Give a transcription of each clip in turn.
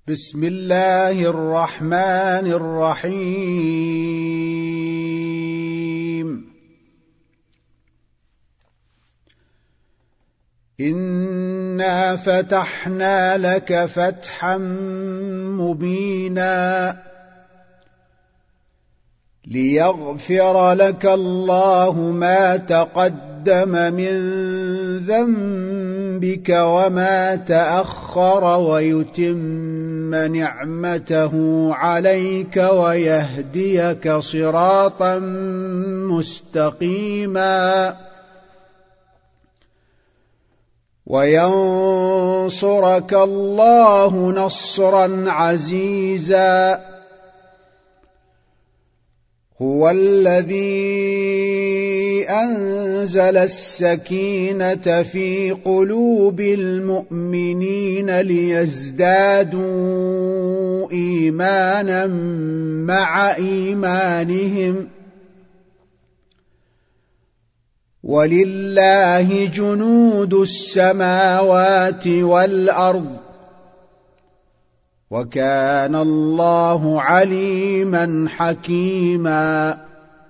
بسم الله الرحمن الرحيم. إنا فتحنا لك فتحا مبينا ليغفر لك الله ما تقدم من ذنبك وما تأخر ويتم نعمته عليك ويهديك صراطا مستقيما وينصرك الله نصرا عزيزا. هو الذي أنزل السكينة في قلوب المؤمنين ليزدادوا إيمانا مع إيمانهم ولله جنود السماوات والأرض وكان الله عليما حكيما.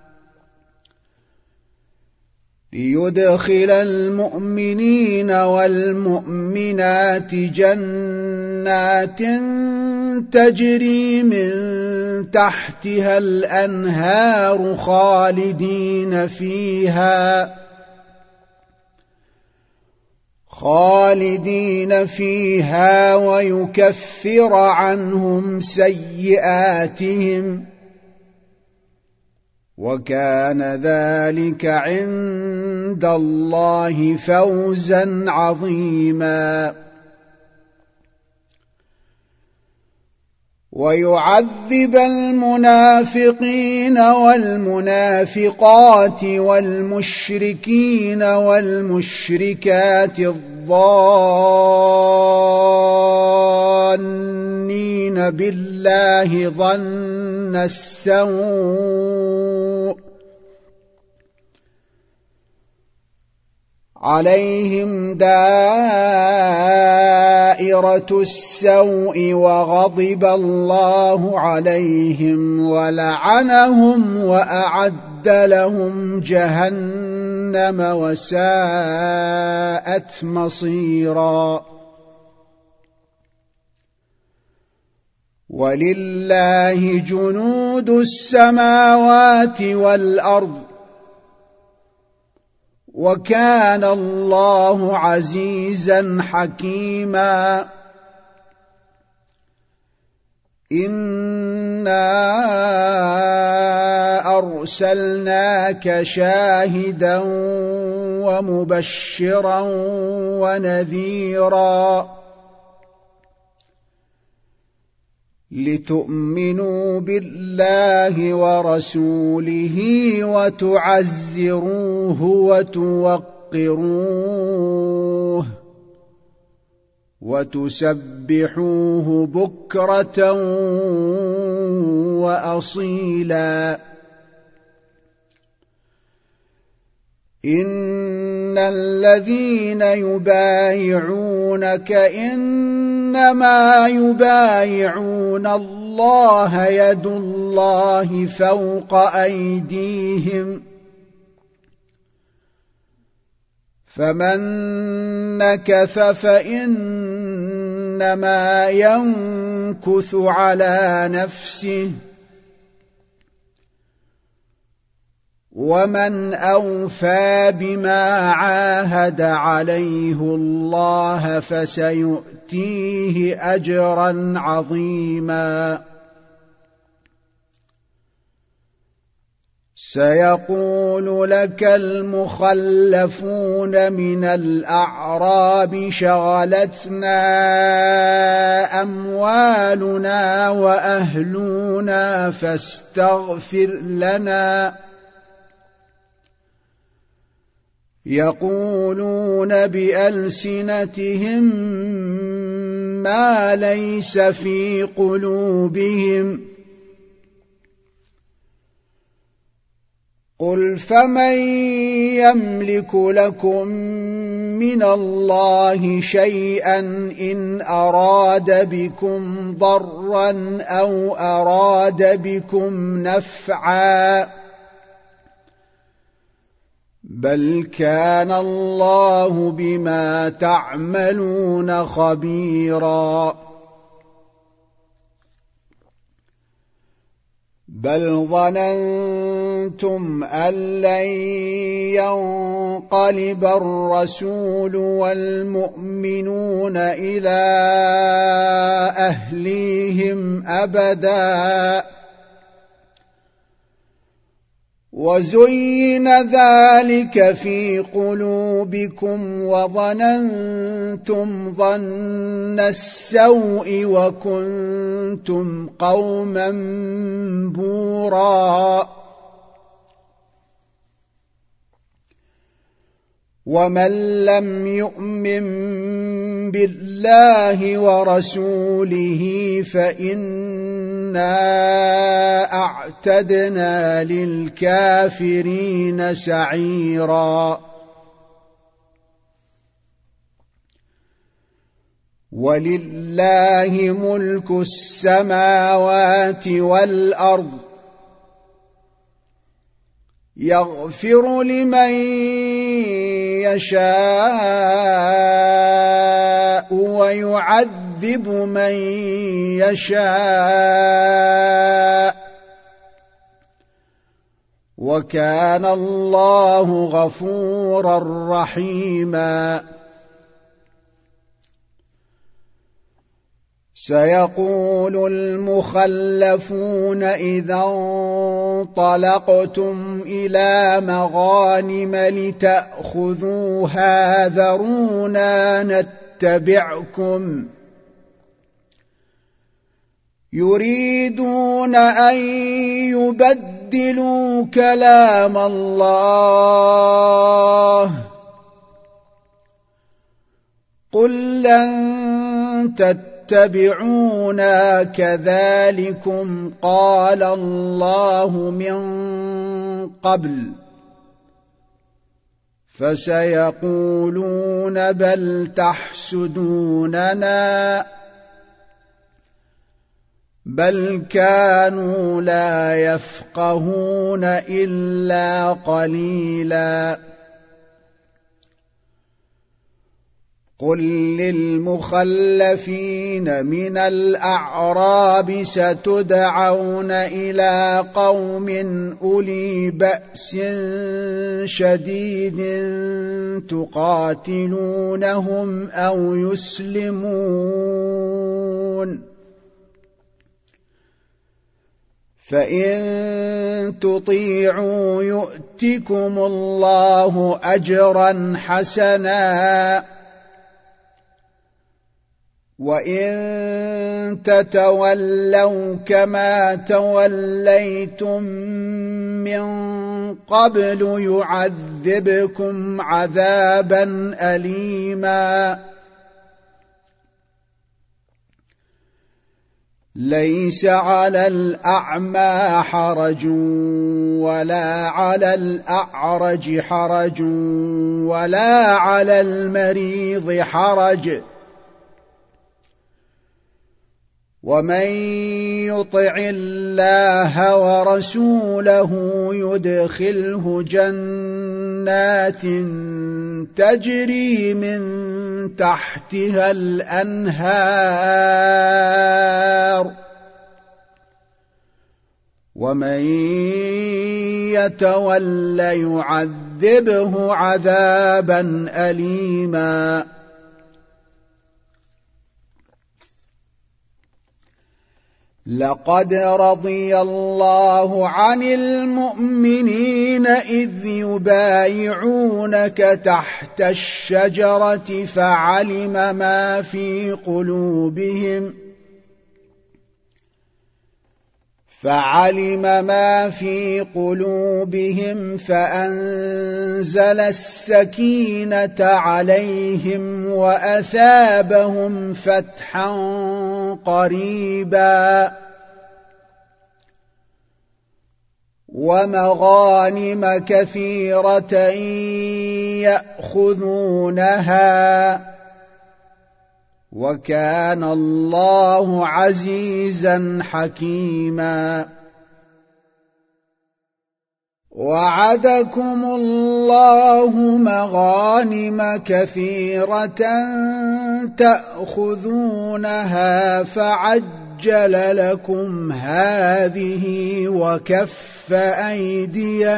ليدخل المؤمنين والمؤمنات جنات تجري من تحتها الأنهار خالدين فيها ويكفر عنهم سيئاتهم وكان ذلك عند الله فوزا عظيما. ويعذب المنافقين والمنافقات والمشركين والمشركات الظانين بالله ظن السوء عليهم دائرة السوء وغضب الله عليهم ولعنهم وأعد لهم جهنم وساءت مصيرا. ولله جنود السماوات والأرض وكان الله عزيزا حكيما. إنا أرسلناك شاهدا ومبشرا ونذيرا لتؤمنوا بالله ورسوله وتعزروه وتوقروه وتسبحوه بكرة وأصيلا. إن الذين يبايعونك إنما يبايعون الله يد الله فوق أيديهم فمن نكث فإنما ينكث على نفسه ومن أوفى بما عاهد عليه الله فسيؤتيه أجرا عظيما. سيقول لك المخلفون من الأعراب شغلتنا أموالنا وأهلنا فاستغفر لنا. يقولون بألسنتهم ما ليس في قلوبهم قل فمن يملك لكم من الله شيئا إن أراد بكم ضرا أو أراد بكم نفعا بل كان الله بما تعملون خبيرا بل ظننتم أن لن ينقلب الرسول والمؤمنون إلى أهليهم أبدا وزين ذلك في قلوبكم وظننتم ظن السوء وكنتم قوما بورا ومن لم يؤمن بالله ورسوله فإنا أعتدنا للكافرين سعيرا ولله ملك السماوات والأرض يغفر لمن يشاء ويعذب من يشاء وكان الله غفورا رحيما سيقول المخلفون إذا انطلقتم إلى مغانم لتأخذوها ذرونا نتبعكم يريدون أن يبدلوا كلام الله قل لن تتبعونا كذلكم قال الله من قبل فسيقولون بل تحسدوننا بل كانوا لا يفقهون إلا قليلا قل للمخلفين من الأعراب ستدعون إلى قوم أولي بأس شديد تقاتلونهم أو يسلمون فإن تطيعوا يؤتكم الله أجرا حسنا وإن تتولوا كما توليتم من قبل يعذبكم عذابا أليما ليس على الأعمى حرج ولا على الأعرج حرج ولا على المريض حرج ومن يطع الله ورسوله يدخله جنات تجري من تحتها الأنهار ومن يتول يعذبه عذابا أليما لقد رضي الله عن المؤمنين إذ يبايعونك تحت الشجرة فعلم ما في قلوبهم فأنزل السكينة عليهم وأثابهم فتحا قريبا ومغانم كثيرة يأخذونها، وكان الله عزيزا حكيما. وعدكم الله مغانم كثيرة تأخذونها فعجل لكم هذه وكف أيدي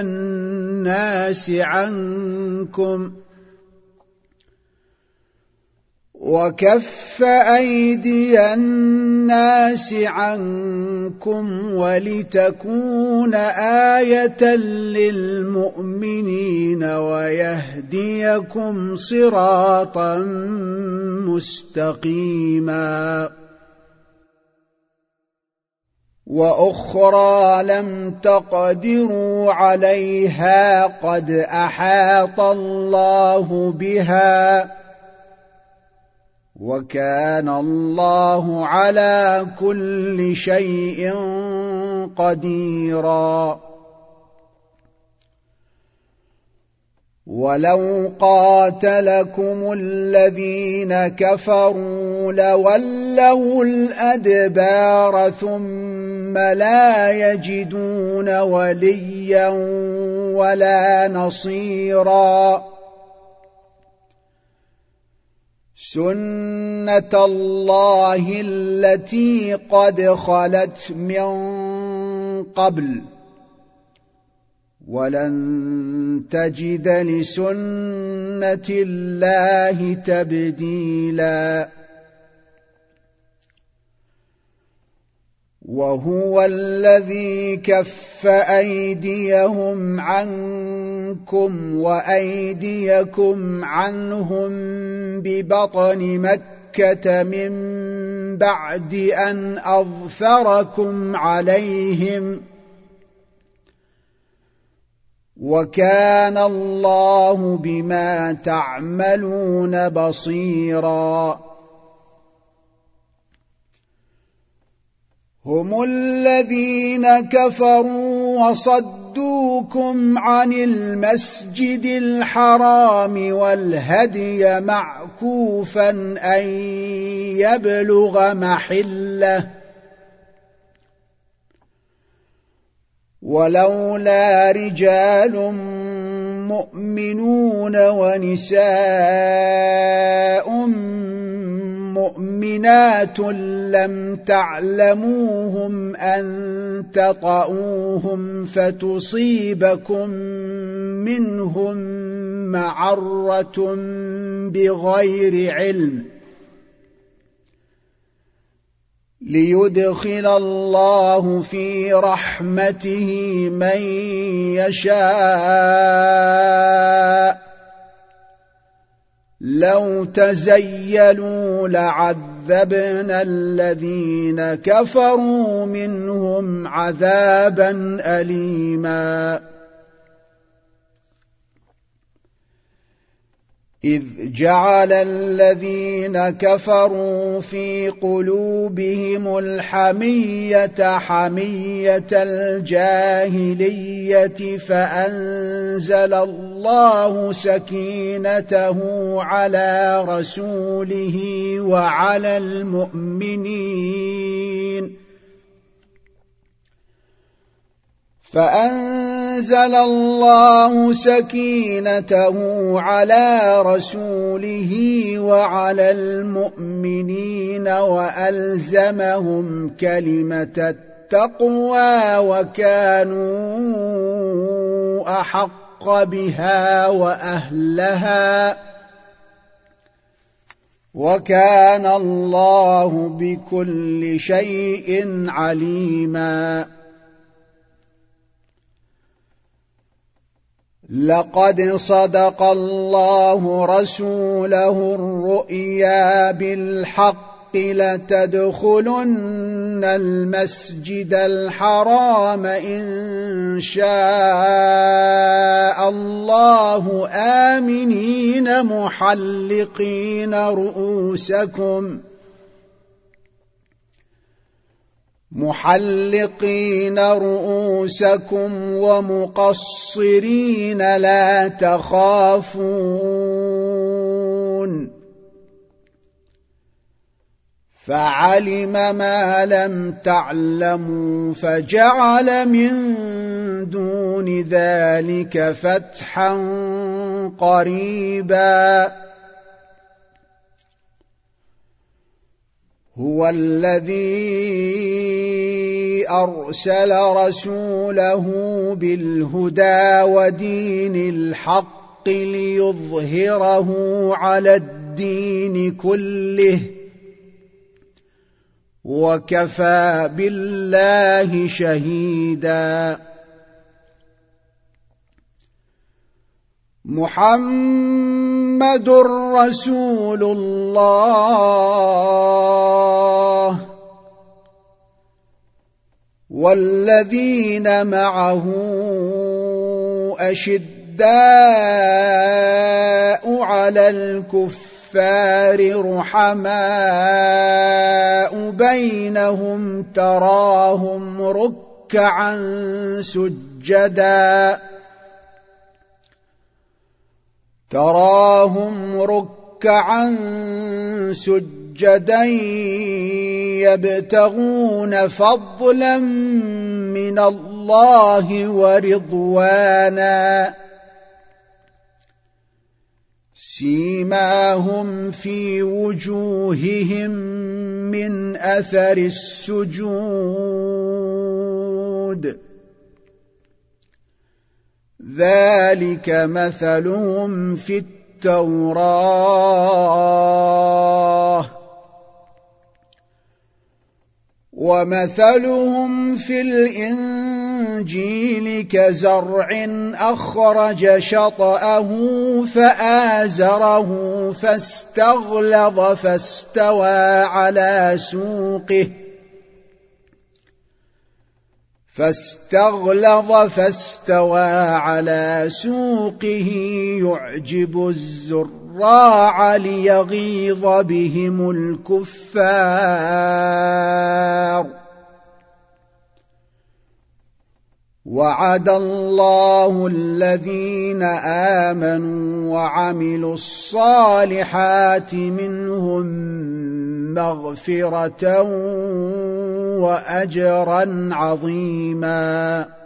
الناس عنكم ولتكون آية للمؤمنين ويهديكم صراطا مستقيما. وأخرى لم تقدروا عليها قد أحاط الله بها، وكان الله على كل شيء قديرا. ولو قاتلكم الذين كفروا لولوا الأدبار ثم لا يجدون وليا ولا نصيرا. سنة الله التي قد خلت من قبل ولن تجد لسنة الله تبديلا. وهو الذي كف أيديهم عنكم وأيديكم عنهم ببطن مكة من بعد أن أظفركم عليهم، وكان الله بما تعملون بصيرا. هم الذين كفروا وصدوكم عن المسجد الحرام والهدي معكوفا أن يبلغ محله، ولولا رجال مؤمنون ونساء مؤمنات لم تعلموهم أن تطؤوهم فتصيبكم منهم معرة بغير علم ليدخل الله في رحمته من يشاء. لو تزيلوا لعذبنا الذين كفروا منهم عذابا أليما. إذ جعل الذين كفروا في قلوبهم الحمية حمية الجاهلية فأنزل الله سكينته على رسوله وعلى المؤمنين فأنزل الله سكينته على رسوله وعلى المؤمنين وألزمهم كلمة التقوى وكانوا أحق بها وأهلها، وكان الله بكل شيء عليما. لقد صدق الله رسوله الرؤيا بالحق لتدخلن المسجد الحرام إن شاء الله آمنين محلقين رؤوسكم محلقين رؤوسكم ومقصرين لا تخافون فعلم ما لم تعلموا فجعل من دون ذلك فتحا قريبا هو الذي أرسل رسوله بالهدى ودين الحق ليظهره على الدين كله وكفى بالله شهيدا محمد رسول الله والذين معه أشداء على الكفار رحماء بينهم تراهم ركعا سجدا يبتغون فضلا من الله ورضوانا سيماهم في وجوههم من أثر السجود ذلك مثلهم في التوراة ومثلهم في الإنجيل كزرع أخرج شطأه فآزره فاستغلظ فاستوى على سوقه يعجب الزراع ليغيظ بهم الكفار وعد الله الذين آمنوا وعملوا الصالحات منهم مغفرة وأجرا عظيما